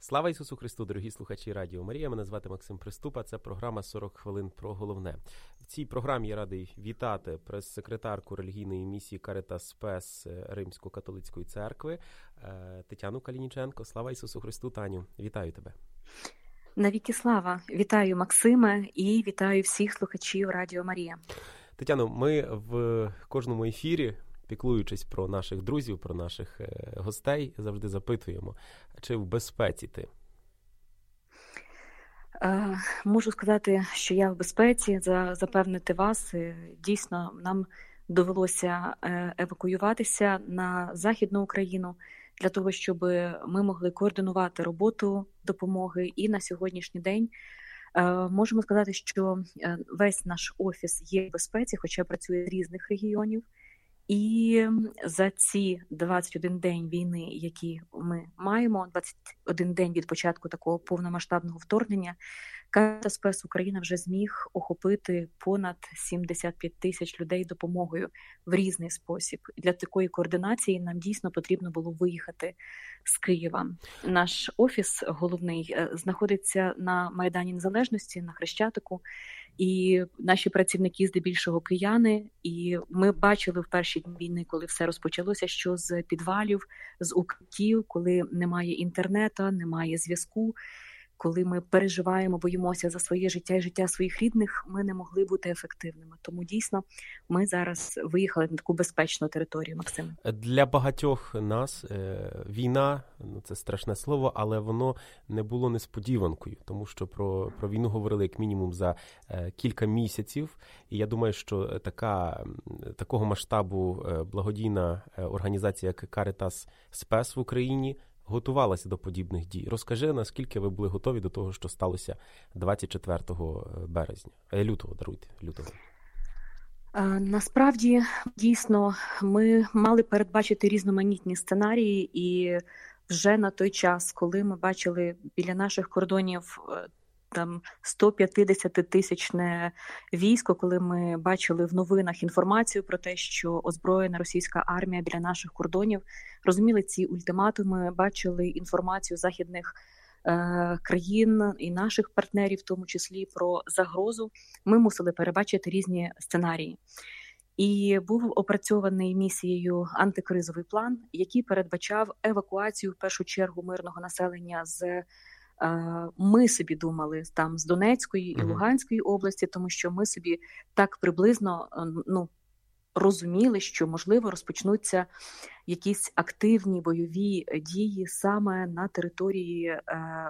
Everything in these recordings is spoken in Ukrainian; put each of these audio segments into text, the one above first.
Слава Ісусу Христу, дорогі слухачі Радіо Марія. Мене звати Максим Приступа. Це програма «40 хвилин про головне». В цій програмі я радий вітати прес-секретарку релігійної місії Каритас Спес Римсько-католицької церкви Тетяну Калініченко. Слава Ісусу Христу, Таню. Вітаю тебе. Навіки слава. Вітаю Максиме і вітаю всіх слухачів Радіо Марія. Тетяно, ми в кожному ефірі, піклуючись про наших друзів, про наших гостей, завжди запитуємо, чи в безпеці ти? Можу сказати, що я в безпеці, запевнити вас. Дійсно, нам довелося евакуюватися на Західну Україну для того, щоб ми могли координувати роботу допомоги. І на сьогоднішній день можемо сказати, що весь наш офіс є в безпеці, хоча працює з різних регіонів. І за ці 21 день війни, які ми маємо, 21 день від початку такого повномасштабного вторгнення, Каритас Спес Україна вже зміг охопити понад 75 тисяч людей допомогою в різний спосіб. Для такої координації нам дійсно потрібно було виїхати з Києва. Наш офіс головний знаходиться на Майдані Незалежності, на Хрещатику. І наші працівники здебільшого кияни, і ми бачили в перші дні війни, коли все розпочалося, що з підвалів, з укриттів, коли немає інтернету, немає зв'язку, коли ми переживаємо, боїмося за своє життя і життя своїх рідних, ми не могли бути ефективними. Тому дійсно ми зараз виїхали на таку безпечну територію, Максим. Для багатьох нас війна, це страшне слово, але воно не було несподіванкою, тому що про війну говорили як мінімум за кілька місяців. І я думаю, що такого масштабу благодійна організація, як Каритас Спес в Україні, готувалася до подібних дій. Розкажи, наскільки ви були готові до того, що сталося 24 лютого. Насправді, дійсно, ми мали передбачити різноманітні сценарії, і вже на той час, коли ми бачили біля наших кордонів там 150-тисячне військо, коли ми бачили в новинах інформацію про те, що озброєна російська армія біля наших кордонів, розуміли ці ультиматуми, бачили інформацію західних країн і наших партнерів, в тому числі про загрозу, ми мусили перебачити різні сценарії. І був опрацьований місією антикризовий план, який передбачав евакуацію в першу чергу мирного населення ми собі думали там з Донецької і Луганської області, тому що ми собі так приблизно розуміли, що, можливо, розпочнуться якісь активні бойові дії саме на території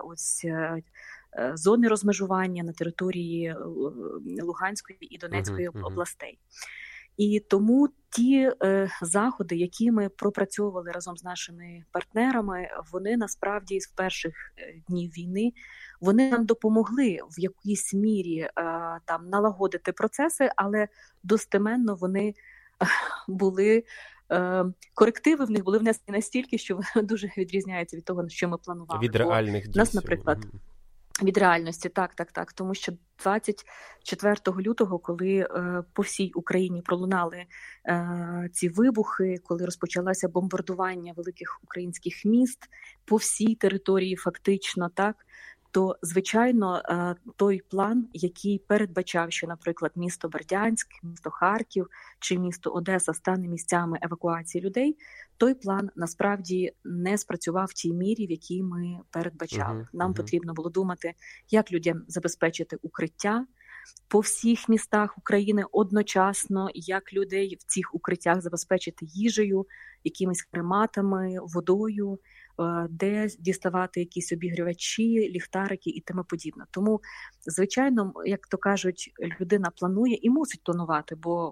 зони розмежування, на території Луганської і Донецької областей. І тому ті заходи, які ми пропрацьовували разом з нашими партнерами, вони насправді з перших днів війни, вони нам допомогли в якійсь мірі там налагодити процеси, але достеменно вони були, корективи в них були внесені настільки, що вони дуже відрізняються від того, що ми планували. Від реальних дій. Нас, наприклад, від реальності, так. Тому що 24 лютого, коли по всій Україні пролунали ці вибухи, коли розпочалося бомбардування великих українських міст по всій території фактично, то, звичайно, той план, який передбачав, що, наприклад, місто Бердянськ, місто Харків чи місто Одеса стане місцями евакуації людей, той план насправді не спрацював в тій мірі, в якій ми передбачали. Нам потрібно було думати, як людям забезпечити укриття по всіх містах України одночасно, як людей в цих укриттях забезпечити їжею, якимись крематами, водою, де діставати якісь обігрівачі, ліхтарики і тому подібне. Тому, звичайно, як то кажуть, людина планує і мусить планувати, бо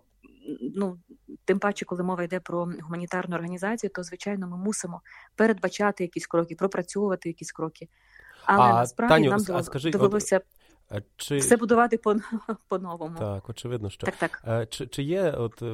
тим паче, коли мова йде про гуманітарну організацію, то, звичайно, ми мусимо передбачати якісь кроки, пропрацьовувати якісь кроки. Але насправді Таню, нам довелося все будувати по-новому. Так, очевидно, що. Так. Чи є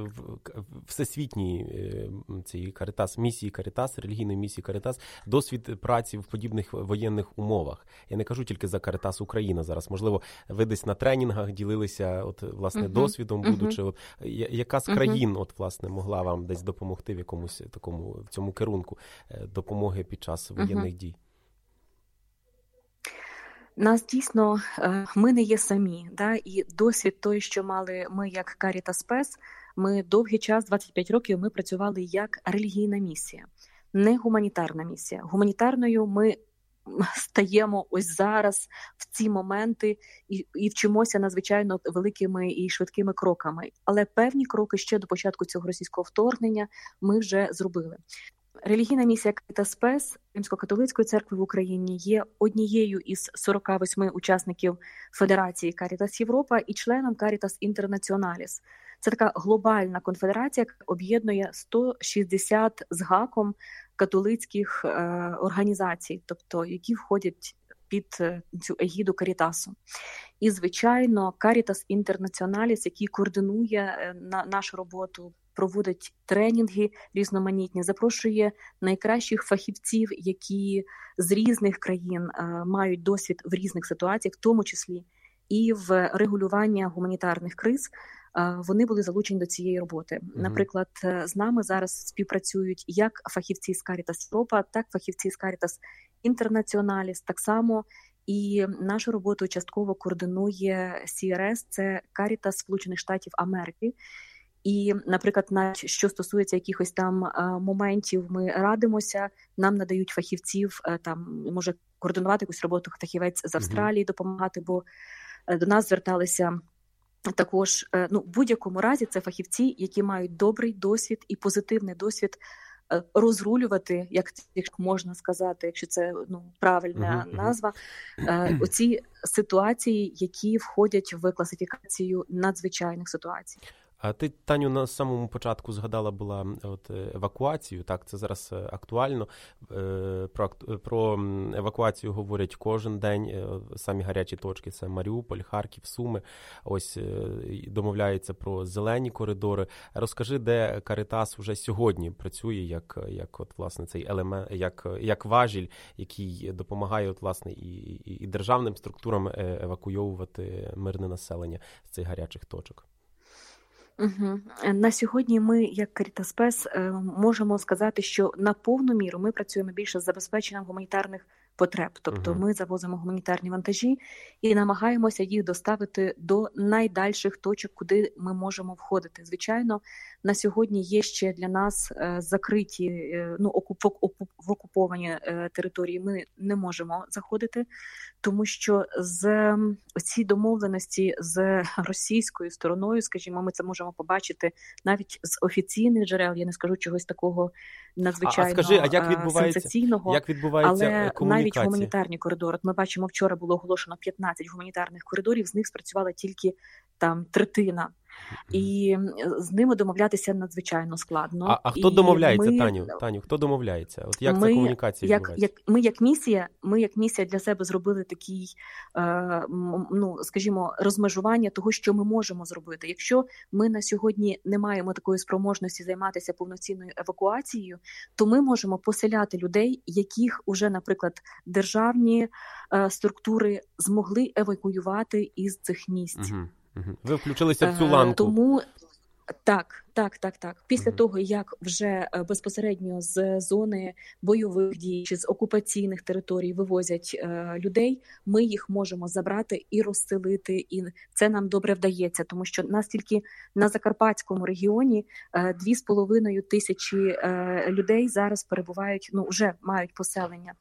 всесвітній цій місії Каритас, релігійної місії Каритас, досвід праці в подібних воєнних умовах? Я не кажу тільки за Каритас Україна зараз. Можливо, ви десь на тренінгах ділилися досвідом, будучи. Яка з країн, власне, могла вам десь допомогти в цьому керунку допомоги під час воєнних дій? Нас дійсно, ми не є самі, да? І досвід той, що мали ми як Caritas Spes, ми довгий час, 25 років, ми працювали як релігійна місія, не гуманітарна місія. Гуманітарною ми стаємо ось зараз, в ці моменти, і вчимося надзвичайно великими і швидкими кроками. Але певні кроки ще до початку цього російського вторгнення ми вже зробили. Релігійна місія Caritas Spes Римсько-католицької церкви в Україні є однією із 48 учасників Федерації Caritas Європа і членом Caritas Internationalis. Це така глобальна конфедерація, яка об'єднує 160 з гаком католицьких організацій, тобто які входять під цю егіду Карітасу. І, звичайно, Caritas Internationalis, який координує нашу роботу, проводить тренінги різноманітні, запрошує найкращих фахівців, які з різних країн мають досвід в різних ситуаціях, в тому числі і в регулюванні гуманітарних криз. Вони були залучені до цієї роботи. Наприклад, з нами зараз співпрацюють як фахівці з Caritas Європа, так фахівці з Caritas Internationalis, так само і нашу роботу частково координує CRS, це Caritas Сполучених Штатів Америки. І, наприклад, навіть що стосується якихось там моментів, ми радимося, нам надають фахівців, там може координувати якусь роботу фахівець з Австралії, допомагати, бо до нас зверталися також, в будь-якому разі це фахівці, які мають добрий досвід і позитивний досвід розрулювати, як можна сказати, якщо це правильна назва, оці ситуації, які входять в класифікацію надзвичайних ситуацій. А ти, Таню, на самому початку згадала була евакуацію, так, це зараз актуально. Про евакуацію говорять кожен день, самі гарячі точки – це Маріуполь, Харків, Суми. Ось домовляється про зелені коридори. Розкажи, де Caritas вже сьогодні працює, як от, власне, цей елемент, як важіль, який допомагає, от, власне, і державним структурам евакуйовувати мирне населення з цих гарячих точок. На сьогодні ми, як Caritas Spes, можемо сказати, що на повну міру ми працюємо більше з забезпеченням гуманітарних потреб. Тобто ми завозимо гуманітарні вантажі і намагаємося їх доставити до найдальших точок, куди ми можемо входити. Звичайно, на сьогодні є ще для нас закриті, в окуповані території ми не можемо заходити, тому що з ці домовленості з російською стороною, скажімо, ми це можемо побачити навіть з офіційних джерел, я не скажу чогось такого надзвичайно сенсаційного, як відбувається але комунікація? Навіть гуманітарні коридори. От ми бачимо, вчора було оголошено 15 гуманітарних коридорів, з них спрацювала тільки там третина. І з ними домовлятися надзвичайно складно. А хто домовляється, Таню? Хто домовляється? От як ця комунікація відбувається? Ми як місія для себе зробили такий, скажімо, розмежування того, що ми можемо зробити. Якщо ми на сьогодні не маємо такої спроможності займатися повноцінною евакуацією, то ми можемо поселяти людей, яких уже, наприклад, державні структури змогли евакуювати із цих місць. Ви включилися в цю ланку. Тому так. Після того, як вже безпосередньо з зони бойових дій чи з окупаційних територій вивозять людей, ми їх можемо забрати і розселити. І це нам добре вдається, тому що нас тільки на Закарпатському регіоні 2,5 тисячі людей зараз перебувають, вже мають поселення.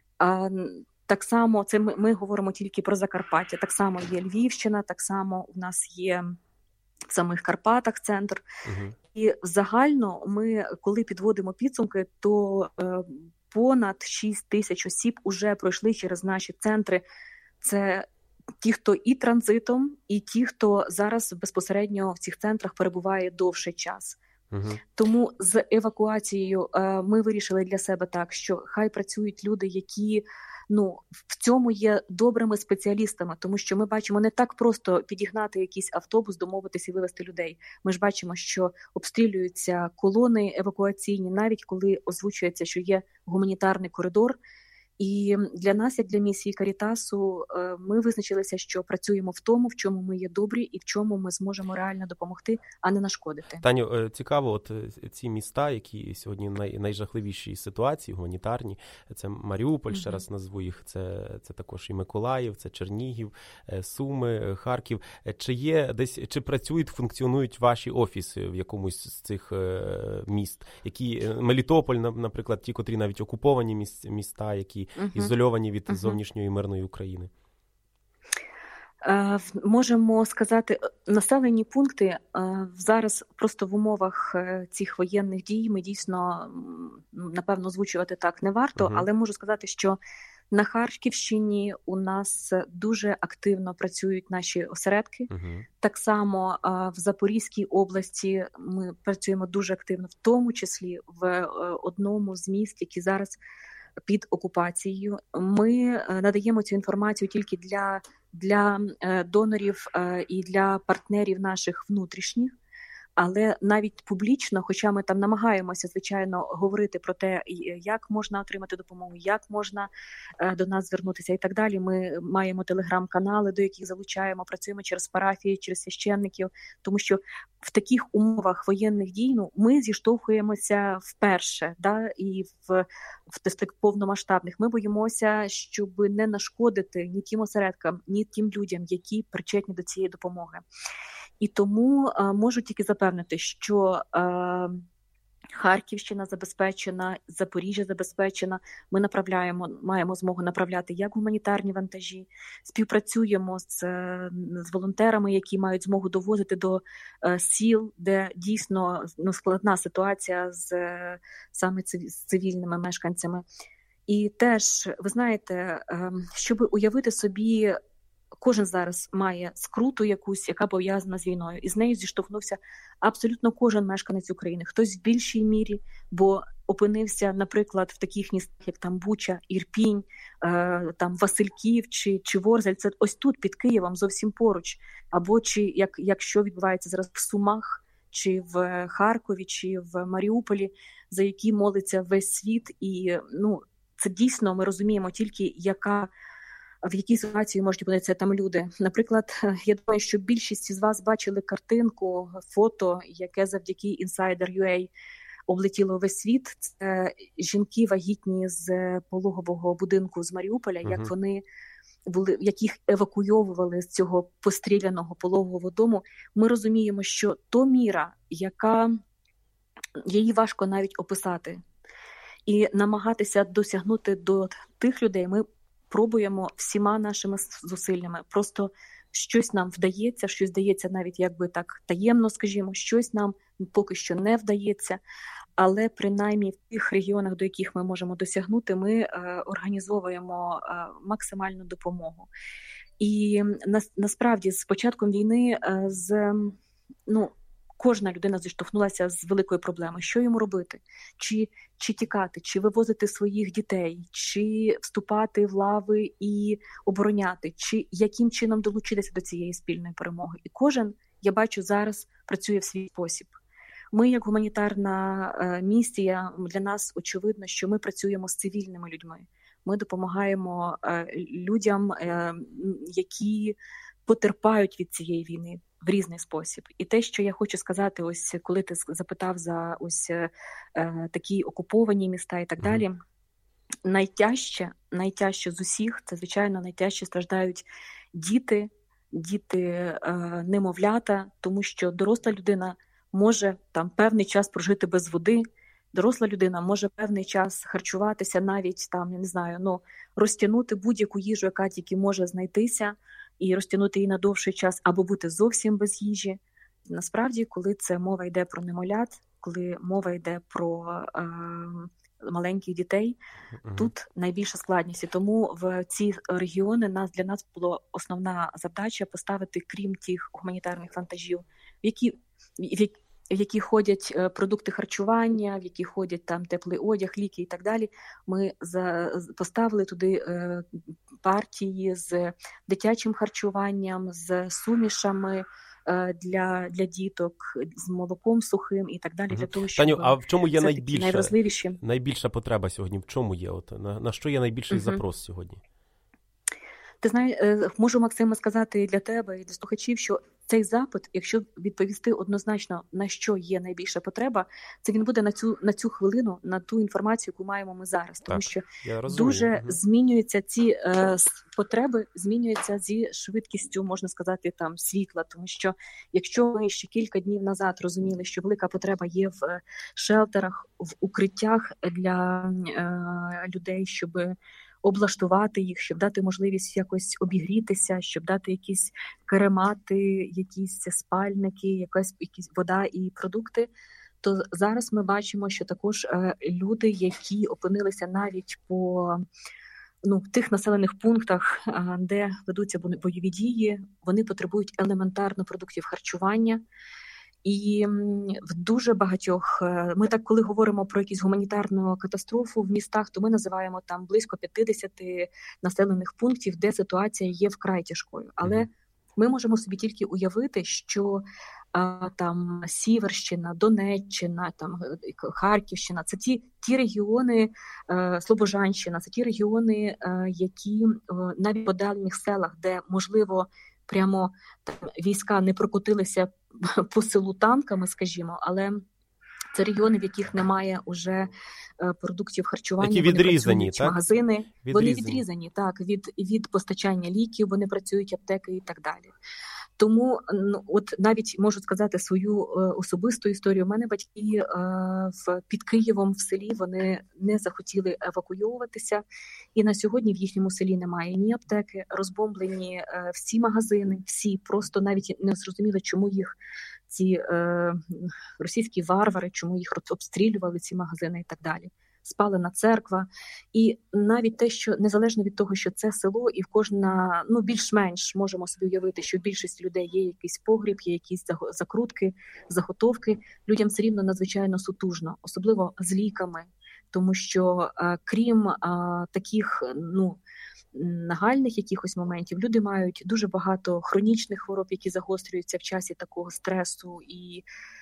Так само, це ми говоримо тільки про Закарпаття, так само є Львівщина, так само у нас є в самих Карпатах центр. І загально ми, коли підводимо підсумки, то понад 6 тисяч осіб уже пройшли через наші центри. Це ті, хто і транзитом, і ті, хто зараз безпосередньо в цих центрах перебуває довший час. Тому з евакуацією ми вирішили для себе так, що хай працюють люди, які в цьому є добрими спеціалістами, тому що ми бачимо, не так просто підігнати якийсь автобус, домовитися і вивезти людей. Ми ж бачимо, що обстрілюються колони евакуаційні, навіть коли озвучується, що є гуманітарний коридор, І для нас, як для місії Карітасу, ми визначилися, що працюємо в тому, в чому ми є добрі і в чому ми зможемо реально допомогти, а не нашкодити. Таню, цікаво, от ці міста, які сьогодні найжахливіші ситуації гуманітарні, це Маріуполь, ще раз назву їх, це також і Миколаїв, це Чернігів, Суми, Харків. Чи є десь, чи працюють, функціонують ваші офіси в якомусь з цих міст, які Мелітополь, наприклад, ті, котрі навіть окуповані міста, які ізольовані від зовнішньої мирної України? Можемо сказати, населені пункти зараз просто в умовах цих воєнних дій ми дійсно, напевно, озвучувати так не варто, але можу сказати, що на Харківщині у нас дуже активно працюють наші осередки. Так само в Запорізькій області ми працюємо дуже активно, в тому числі в одному з міст, які зараз під окупацією. Ми надаємо цю інформацію тільки для донорів і для партнерів наших внутрішніх, але навіть публічно, хоча ми там намагаємося, звичайно, говорити про те, як можна отримати допомогу, як можна до нас звернутися і так далі. Ми маємо телеграм-канали, до яких залучаємо, працюємо через парафії, через священників, тому що в таких умовах воєнних дій ми зіштовхуємося вперше, і в таких повномасштабних. Ми боїмося, щоб не нашкодити ні тим осередкам, ні тим людям, які причетні до цієї допомоги. І тому можу тільки запевнити, що Харківщина забезпечена, Запоріжжя забезпечена. Ми маємо змогу направляти як гуманітарні вантажі, співпрацюємо з волонтерами, які мають змогу довозити до сіл, де дійсно складна ситуація саме з цивільними мешканцями. І теж, ви знаєте, щоб уявити собі, кожен зараз має скруту якусь, яка пов'язана з війною. І з нею зіштовхнувся абсолютно кожен мешканець України. Хтось в більшій мірі, бо опинився, наприклад, в таких містах, як там Буча, Ірпінь, там Васильків чи Ворзель. Це ось тут, під Києвом, зовсім поруч. Або якщо відбувається зараз в Сумах, чи в Харкові, чи в Маріуполі, за які молиться весь світ. І це дійсно ми розуміємо тільки, в якій ситуації можуть опинитися там люди. Наприклад, я думаю, що більшість з вас бачили картинку, фото, яке завдяки Insider.ua облетіло весь світ. Це жінки вагітні з пологового будинку з Маріуполя, як вони були, яких евакуйовували з цього постріляного пологового дому. Ми розуміємо, що то міра, її важко навіть описати. І намагатися досягнути до тих людей ми пробуємо всіма нашими зусиллями. Просто щось нам вдається, щось вдається навіть якби так таємно, скажімо, щось нам поки що не вдається, але принаймні в тих регіонах, до яких ми можемо досягнути, ми організовуємо максимальну допомогу. І насправді з початком війни кожна людина зіштовхнулася з великою проблемою. Що йому робити? Чи тікати, чи вивозити своїх дітей, чи вступати в лави і обороняти, чи яким чином долучитися до цієї спільної перемоги. І кожен, я бачу, зараз працює в свій спосіб. Ми, як гуманітарна місія, для нас очевидно, що ми працюємо з цивільними людьми. Ми допомагаємо людям, які потерпають від цієї війни в різний спосіб. І те, що я хочу сказати, ось коли ти запитав за ось такі окуповані міста і так далі, найтяжче з усіх, це, звичайно, найтяжче страждають діти, немовлята, тому що доросла людина може там певний час прожити без води, доросла людина може певний час харчуватися, навіть там, я не знаю, розтягнути будь-яку їжу, яка тільки може знайтися, і розтягнути її на довший час, або бути зовсім без їжі. Насправді, коли це мова йде про немовлят, коли мова йде про маленьких дітей, тут найбільша складність. І тому в ці регіони для нас була основна задача поставити, крім тих гуманітарних вантажів, в які ходять продукти харчування, в які ходять там теплий одяг, ліки і так далі. Ми поставили туди партії з дитячим харчуванням, з сумішами, для діток з молоком сухим і так далі, для того, щоб... Таню, а в чому є найвразливіші потреба сьогодні? В чому є? На що є найбільший запрос сьогодні? Ти знаєш, можу, Максиме, сказати для тебе і для слухачів, що цей запит, якщо відповісти однозначно, на що є найбільша потреба, це він буде на цю хвилину, на ту інформацію, яку маємо ми зараз. Тому що дуже змінюються ці потреби, змінюються зі швидкістю, можна сказати, там світла. Тому що якщо ми ще кілька днів назад розуміли, що велика потреба є в шелтерах, в укриттях для людей, щоб облаштувати їх, щоб дати можливість якось обігрітися, щоб дати якісь каремати, якісь спальники, якась вода і продукти, то зараз ми бачимо, що також люди, які опинилися навіть по в тих населених пунктах, де ведуться бойові дії, вони потребують елементарно продуктів харчування. І в дуже багатьох, ми так, коли говоримо про якусь гуманітарну катастрофу в містах, то ми називаємо там близько 50 населених пунктів, де ситуація є вкрай тяжкою. Але ми можемо собі тільки уявити, що там Сіверщина, Донеччина, там Харківщина, це ті регіони, Слобожанщина, це ті регіони, які навіть в віддалених селах, де, можливо, прямо там війська не прокотилися по селу танками, скажімо, але це регіони, в яких немає уже продуктів харчування, які відрізані, так? Магазини, вони відрізані, так, від постачання ліків, вони працюють аптеки і так далі. Тому от навіть можу сказати свою особисту історію. У мене батьки під Києвом в селі, вони не захотіли евакуйовуватися, і на сьогодні в їхньому селі немає ні аптеки, розбомблені всі магазини, всі, просто навіть не зрозуміли, чому їх ці російські варвари, чому їх обстрілювали, ці магазини і так далі. Спалена церква. І навіть те, що незалежно від того, що це село, і в кожна, більш-менш можемо собі уявити, що в більшості людей є якийсь погріб, є якісь закрутки, заготовки, людям все рівно надзвичайно сутужно, особливо з ліками, тому що крім таких, нагальних якихось моментів, люди мають дуже багато хронічних хвороб, які загострюються в часі такого стресу і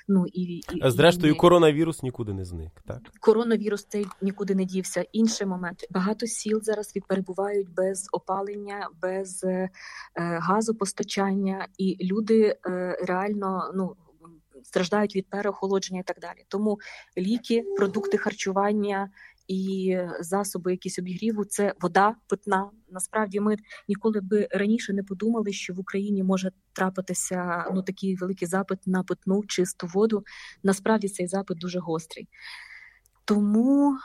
зрештою, коронавірус нікуди не зник, так? Коронавірус цей нікуди не дівся. Інший момент. Багато сіл зараз перебувають без опалення, без газопостачання, і люди реально, страждають від переохолодження і так далі. Тому ліки, продукти харчування і засоби якісь обігріву – це вода питна. Насправді ми ніколи би раніше не подумали, що в Україні може трапитися такий великий запит на питну, чисту воду. Насправді цей запит дуже гострий. Тому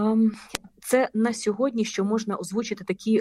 це на сьогодні, що можна озвучити такі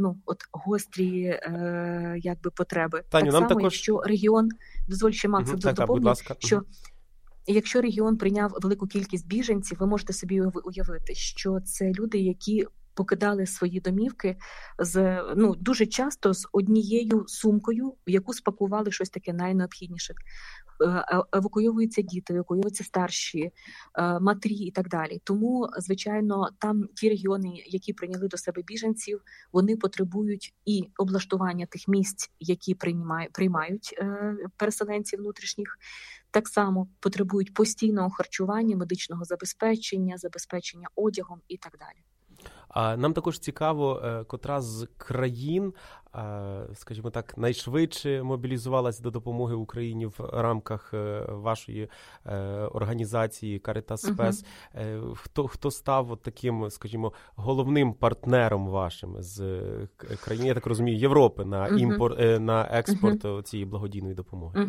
гострі потреби. Таню, так нам само, також... якщо регіон, дозволь ще, Макс, доповню, що якщо регіон прийняв велику кількість біженців, ви можете собі уявити, що це люди, які покидали свої домівки дуже часто з однією сумкою, в яку спакували щось таке найнеобхідніше. Евакуйовуються діти, евакуйовуються старші, матері і так далі. Тому, звичайно, там ті регіони, які прийняли до себе біженців, вони потребують і облаштування тих місць, які приймають переселенців внутрішніх, так само потребують постійного харчування, медичного забезпечення одягом і так далі. Нам також цікаво, котра з країн, скажімо так, найшвидше мобілізувалась до допомоги Україні в рамках вашої організації Caritas Spes. Хто став таким, скажімо, головним партнером вашим з країн, я так розумію, Європи на експорт цієї благодійної допомоги?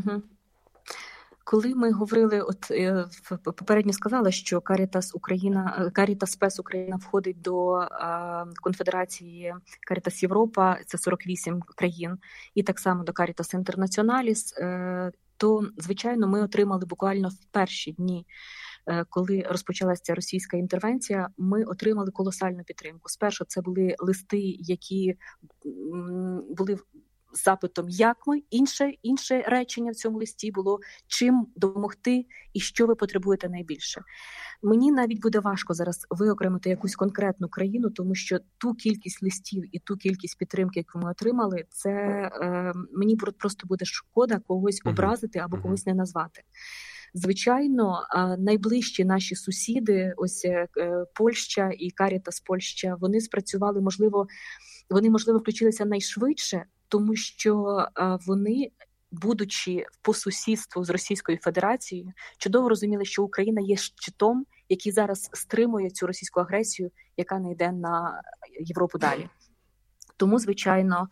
Коли ми говорили, попередньо сказала, що Caritas Spes Україна входить до конфедерації Caritas Європа, це 48 країн, і так само до Caritas Internationalis, то, звичайно, ми отримали буквально в перші дні, коли розпочалася російська інтервенція, ми отримали колосальну підтримку. Спершу це були листи, які були запитом «як ми?». Інше речення в цьому листі було «чим допомогти і що ви потребуєте найбільше?». Мені навіть буде важко зараз виокремити якусь конкретну країну, тому що ту кількість листів і ту кількість підтримки, яку ми отримали, це мені просто буде шкода когось образити або когось не назвати. Звичайно, найближчі наші сусіди, ось Польща і Карітас Польща, вони спрацювали, вони включилися найшвидше, тому що вони, будучи по сусідству з Російською Федерацією, чудово розуміли, що Україна є щитом, який зараз стримує цю російську агресію, яка не йде на Європу далі. Тому, звичайно,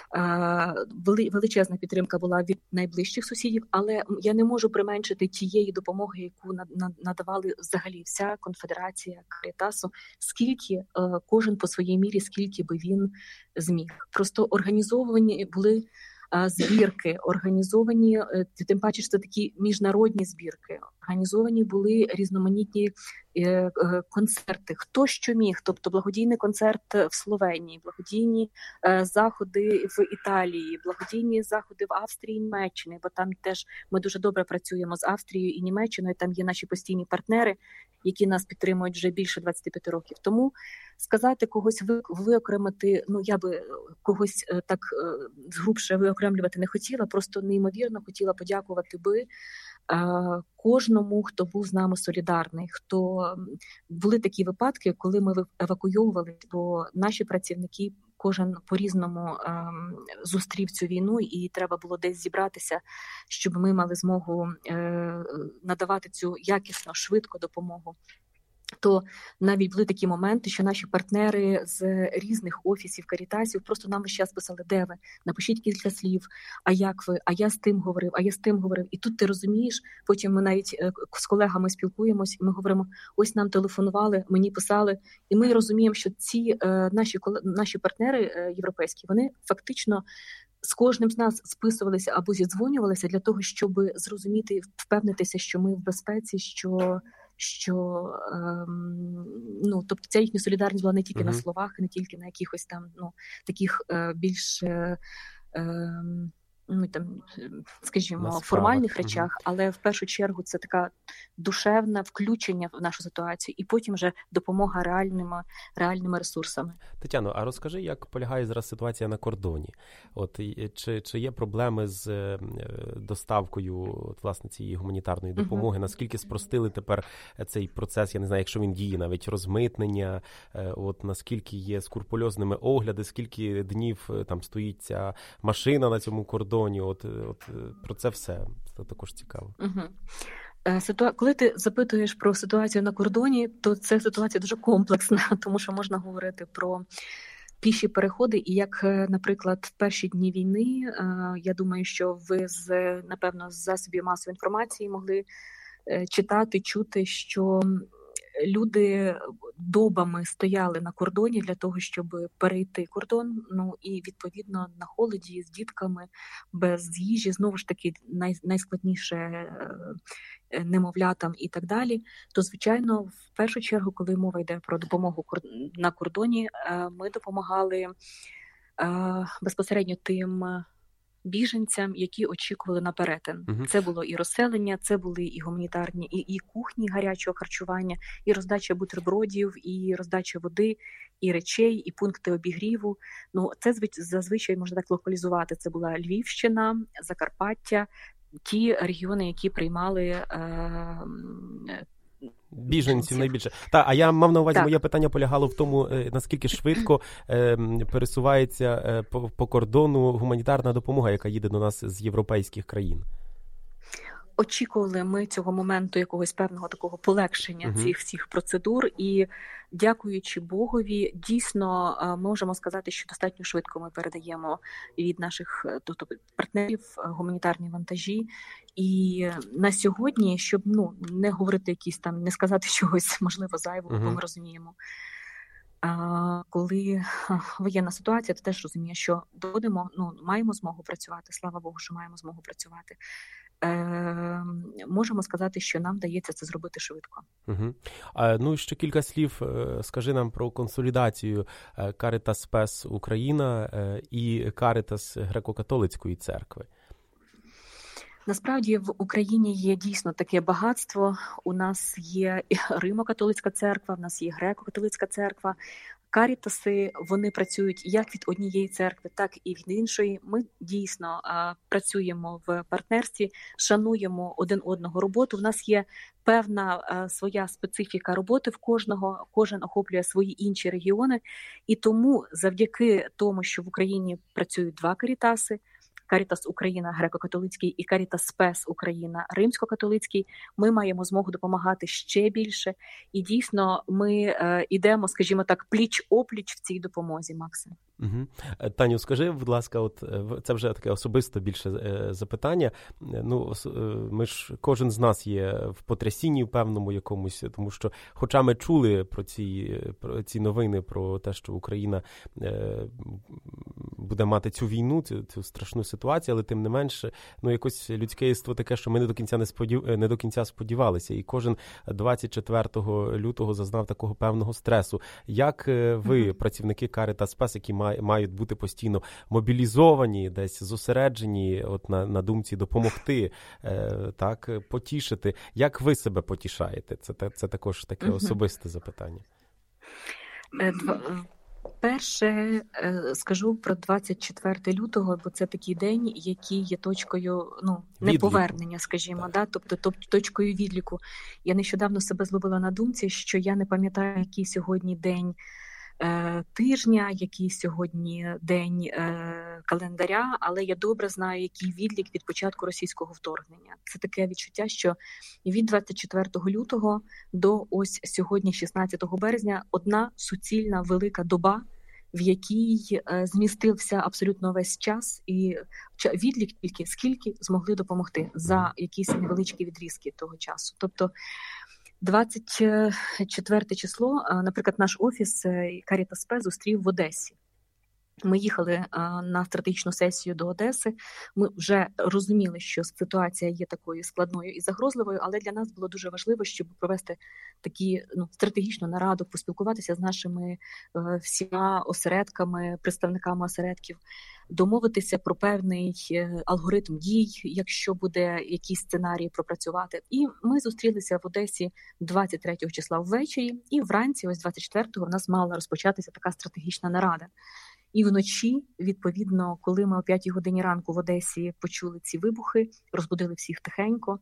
величезна підтримка була від найближчих сусідів, але я не можу применшити тієї допомоги, яку надавали взагалі вся конфедерація Карітасу, скільки кожен по своїй мірі, скільки би він зміг. Просто організовані були збірки, організовані, тим паче, що це такі міжнародні збірки, організовані були різноманітні концерти, хто що міг, тобто благодійний концерт в Словенії, благодійні заходи в Італії, благодійні заходи в Австрії і Німеччині, бо там теж ми дуже добре працюємо з Австрією і Німеччиною, там є наші постійні партнери, які нас підтримують вже більше 25 років. Тому сказати когось виокремити, я би когось так згрубше виокремлювати не хотіла, просто неймовірно хотіла подякувати би кожному, хто був з нами солідарний, хто були такі випадки, коли ми евакуйовували, бо наші працівники кожен по-різному зустрів цю війну, і треба було десь зібратися, щоб ми мали змогу надавати цю якісно, швидко допомогу. То навіть були такі моменти, що наші партнери з різних офісів Карітасів просто нам весь час писали: де ви? Напишіть кілька слів, а як ви? А я з тим говорив, а я з тим говорив. І тут ти розумієш, потім ми навіть з колегами спілкуємось, і ми говоримо: ось нам телефонували, мені писали. І ми розуміємо, що ці наші партнери європейські, вони фактично з кожним з нас списувалися або зідзвонювалися для того, щоб зрозуміти, впевнитися, що ми в безпеці, тобто ця їхня солідарність була не тільки на словах, не тільки на якихось там таких більш скажімо, формальних речах, але в першу чергу це така душевне включення в нашу ситуацію, і потім вже допомога реальними ресурсами. Тетяно, а розкажи, як полягає зараз ситуація на кордоні? От чи є проблеми з доставкою власне цієї гуманітарної допомоги? Наскільки спростили тепер цей процес? Я не знаю, якщо він діє, навіть розмитнення. От наскільки є скрупульозними огляди, скільки днів там стоїть ця машина на цьому кордоні? От про це все. Це також цікаво. Коли ти запитуєш про ситуацію на кордоні, то це ситуація дуже комплексна, тому що можна говорити про піші переходи. І як, наприклад, в перші дні війни, я думаю, що ви напевно, з засобів масової інформації могли читати, чути, що люди добами стояли на кордоні для того, щоб перейти кордон, і відповідно на холоді, з дітками, без їжі, знову ж таки найскладніше немовлятам і так далі. То, звичайно, в першу чергу, коли мова йде про допомогу на кордоні, ми допомагали безпосередньо тим біженцям, які очікували на перетин. Це було і розселення, це були і гуманітарні, і кухні гарячого харчування, і роздача бутербродів, і роздача води, і речей, і пункти обігріву. Це зазвичай можна так локалізувати. Це була Львівщина, Закарпаття, ті регіони, які приймали біженців найбільше. А я мав на увазі, моє питання полягало в тому, наскільки швидко пересувається по кордону гуманітарна допомога, яка їде до нас з європейських країн. Очікували ми цього моменту якогось певного такого полегшення цих всіх процедур, і дякуючи Богові, дійсно можемо сказати, що достатньо швидко ми передаємо від наших партнерів гуманітарні вантажі. І на сьогодні, щоб не говорити якісь там, не сказати чогось можливо зайвого, бо ми розуміємо, коли воєнна ситуація, ти теж розумієш, що маємо змогу працювати, слава Богу, що маємо змогу працювати. можемо сказати, що нам вдається це зробити швидко. Угу. Ну і ще кілька слів скажи нам про консолідацію Caritas Spes Україна і Caritas Греко-католицької церкви. Насправді в Україні є дійсно таке багатство. У нас є Римо-католицька церква, в нас є Греко-католицька церква. Карітаси, вони працюють як від однієї церкви, так і від іншої. Ми дійсно працюємо в партнерстві, шануємо один одного роботу. У нас є певна своя специфіка роботи в кожного, кожен охоплює свої інші регіони. І тому завдяки тому, що в Україні працюють два карітаси, Caritas Україна греко-католицький і Caritas Spes Україна римсько-католицький, ми маємо змогу допомагати ще більше. І дійсно ми йдемо, скажімо так, пліч-опліч в цій допомозі, Максим. Угу. Таню, скажи, будь ласка, от це вже таке особисте більше запитання. Ну, ми ж, кожен з нас є в потрясінні в певному якомусь, тому що, хоча ми чули про ці новини, про те, що Україна буде мати цю війну, цю страшну ситуацію, але тим не менше, ну, якось людське єство таке, що ми не до кінця сподівалися. І кожен 24 лютого зазнав такого певного стресу. Як ви, працівники Caritas Spes, які мають бути постійно мобілізовані, десь зосереджені от на думці допомогти, так, потішити. Як ви себе потішаєте? Це також таке особисте запитання. Перше скажу про 24 лютого, бо це такий день, який є точкою неповернення, скажімо, да? Тобто точкою відліку. Я нещодавно себе зловила на думці, що я не пам'ятаю, який сьогодні день тижня, який сьогодні день календаря, але я добре знаю, який відлік від початку російського вторгнення. Це таке відчуття, що від 24 лютого до ось сьогодні, 16 березня, одна суцільна велика доба, в якій змістився абсолютно весь час, і відлік тільки скільки змогли допомогти за якісь невеличкі відрізки того часу. Тобто 24 число, наприклад, наш офіс Caritas Spes зустрів в Одесі. Ми їхали на стратегічну сесію до Одеси. Ми вже розуміли, що ситуація є такою складною і загрозливою, але для нас було дуже важливо, щоб провести такі стратегічну нараду, поспілкуватися з нашими всіма осередками, представниками осередків, домовитися про певний алгоритм дій, якщо буде якийсь сценарій пропрацювати. І ми зустрілися в Одесі 23 числа ввечері, і вранці, ось 24-го, у нас мала розпочатися така стратегічна нарада. І вночі, відповідно, коли ми о 5 годині ранку в Одесі почули ці вибухи, розбудили всіх тихенько,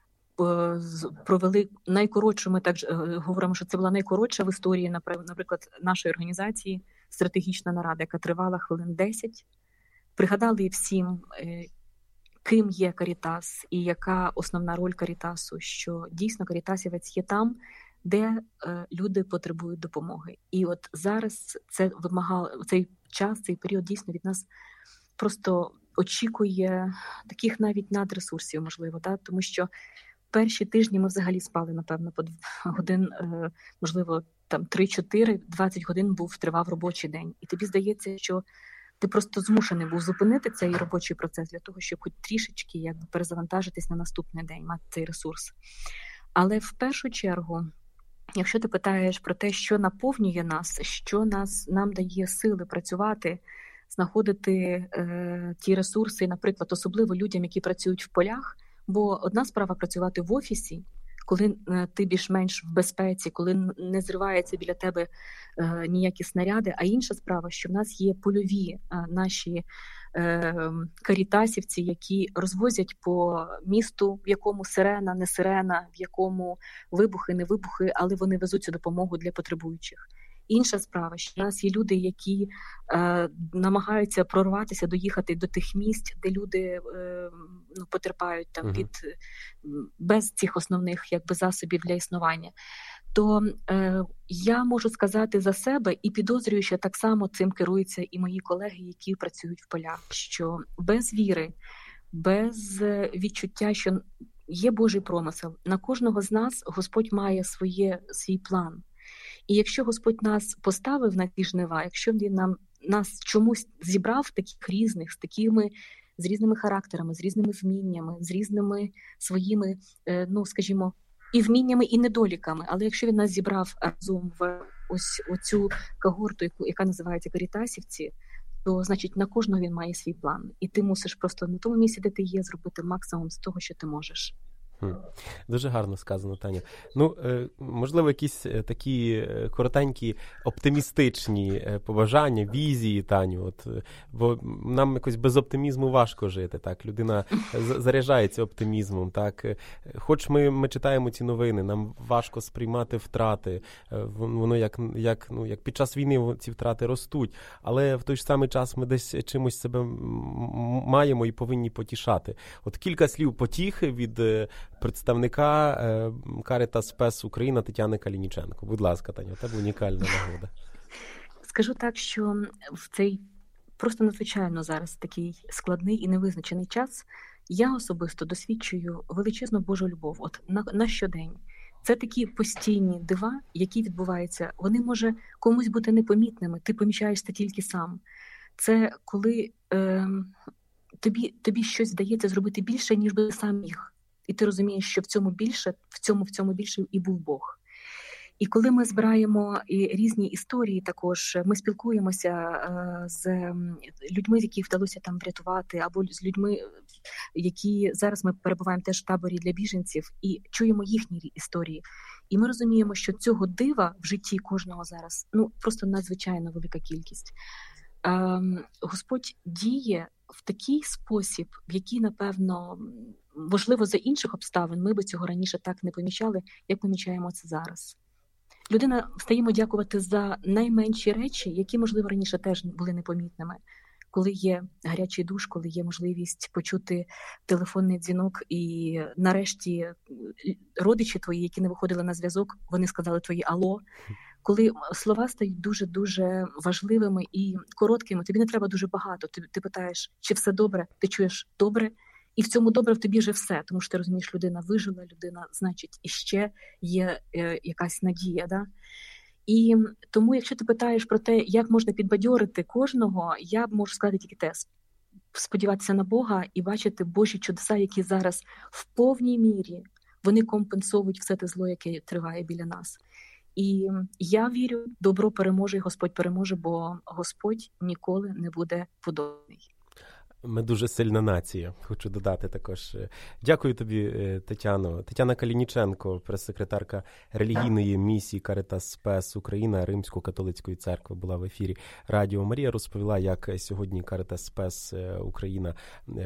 провели найкоротшу, ми так говоримо, що це була найкоротша в історії, наприклад, нашої організації стратегічна нарада, яка тривала хвилин 10. Пригадали всім, ким є Карітас і яка основна роль Карітасу, що дійсно карітасівець є там, де люди потребують допомоги. І от зараз це вимагало, цей час, цей період дійсно від нас просто очікує таких навіть надресурсів, можливо, да? Тому що перші тижні ми взагалі спали, напевно, по 2 годин, можливо, там 3-4, 20 годин тривав робочий день. І тобі здається, що ти просто змушений був зупинити цей робочий процес для того, щоб хоч трішечки перезавантажитись на наступний день, мати цей ресурс. Але в першу чергу, якщо ти питаєш про те, що наповнює нас, що нам дає сили працювати, знаходити ті ресурси, наприклад, особливо людям, які працюють в полях, бо одна справа працювати в офісі, коли ти більш-менш в безпеці, коли не зриваються біля тебе ніякі снаряди, а інша справа, що в нас є польові наші карітасівці, які розвозять по місту, в якому сирена, не сирена, в якому вибухи, не вибухи, але вони везуть цю допомогу для потребуючих. Інша справа, що в нас є люди, які намагаються прорватися, доїхати до тих місць, де люди потерпають там без цих основних засобів для існування. То я можу сказати за себе і підозрюю, що так само цим керуються і мої колеги, які працюють в полях, що без віри, без відчуття, що є Божий промисел, на кожного з нас Господь має свій план. І якщо Господь нас поставив на ті жнива, якщо Він нас чомусь зібрав таких різних, з такими з різними характерами, з різними вміннями, з різними своїми, скажімо, і вміннями, і недоліками. Але якщо він нас зібрав разом в ось оцю когорту, яка називається карітасівці, то, значить, на кожного він має свій план. І ти мусиш просто на тому місці, де ти є, зробити максимум з того, що ти можеш. Дуже гарно сказано, Таня. Можливо, якісь такі коротенькі оптимістичні побажання, візії, Таню. Бо нам якось без оптимізму важко жити. Так? Людина заряджається оптимізмом. Так? Хоч ми читаємо ці новини, нам важко сприймати втрати. Воно як під час війни ці втрати ростуть. Але в той ж самий час ми десь чимось себе маємо і повинні потішати. От кілька слів потіхи від представника Caritas Spes Україна Тетяни Калініченко. Будь ласка, Таня, у тебе унікальна нагода. Скажу так, що в цей просто надзвичайно зараз такий складний і невизначений час я особисто досвідчую величезну Божу любов на щодень. Це такі постійні дива, які відбуваються. Вони, може, комусь бути непомітними, ти помічаєш це тільки сам. Це коли тобі щось вдається зробити більше, ніж би сам міг. І ти розумієш, що в цьому більше і був Бог. І коли ми збираємо різні історії, також ми спілкуємося з людьми, яких вдалося там врятувати, або з людьми, які зараз ми перебуваємо теж в таборі для біженців, і чуємо їхні історії. І ми розуміємо, що цього дива в житті кожного зараз, просто надзвичайно велика кількість. Господь діє в такий спосіб, в який, напевно, можливо, за інших обставин ми би цього раніше так не помічали, як помічаємо це зараз. Людина стаємо дякувати за найменші речі, які, можливо, раніше теж були непомітними. Коли є гарячий душ, коли є можливість почути телефонний дзвінок, і нарешті родичі твої, які не виходили на зв'язок, вони сказали твої «алло». Коли слова стають дуже-дуже важливими і короткими, тобі не треба дуже багато. Ти питаєш, чи все добре, ти чуєш добре, і в цьому добре в тобі вже все, тому що ти розумієш, людина вижила, людина, значить, іще є якась надія. Да? І тому, якщо ти питаєш про те, як можна підбадьорити кожного, я можу сказати тільки те: сподіватися на Бога і бачити Божі чудеса, які зараз в повній мірі вони компенсують все те зло, яке триває біля нас. І я вірю, добро переможе, і Господь переможе, бо Господь ніколи не буде подобний. Ми дуже сильна нація, хочу додати також. Дякую тобі, Тетяно. Тетяна Калініченко, прес-секретарка релігійної місії Caritas Spes Україна Римсько-католицької церкви, була в ефірі Радіо Марія, розповіла, як сьогодні Caritas Spes Україна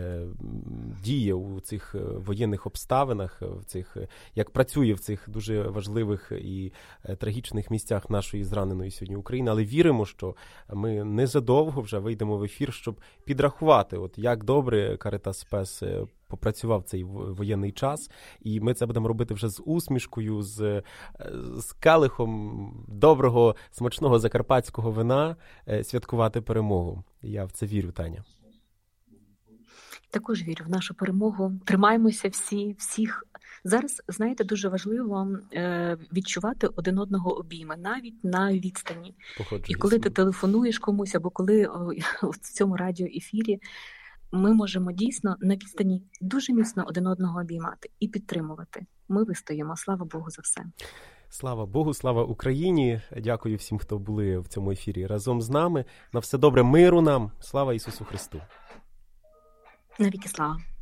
діє у цих воєнних обставинах, як працює в цих дуже важливих і трагічних місцях нашої зраненої сьогодні України. Але віримо, що ми незадовго вже вийдемо в ефір, щоб підрахувати, як добре Caritas Spes попрацював цей воєнний час, і ми це будемо робити вже з усмішкою, з келихом доброго, смачного закарпатського вина, святкувати перемогу. Я в це вірю, Таня. Також вірю в нашу перемогу. Тримаємося всіх. Зараз, знаєте, дуже важливо відчувати один одного обійми, навіть на відстані. І коли ти телефонуєш комусь, або коли в цьому радіоефірі, ми можемо дійсно на відстані дуже міцно один одного обіймати і підтримувати. Ми вистоїмо. Слава Богу за все. Слава Богу, слава Україні. Дякую всім, хто були в цьому ефірі разом з нами. На все добре, миру нам. Слава Ісусу Христу. Навіки слава.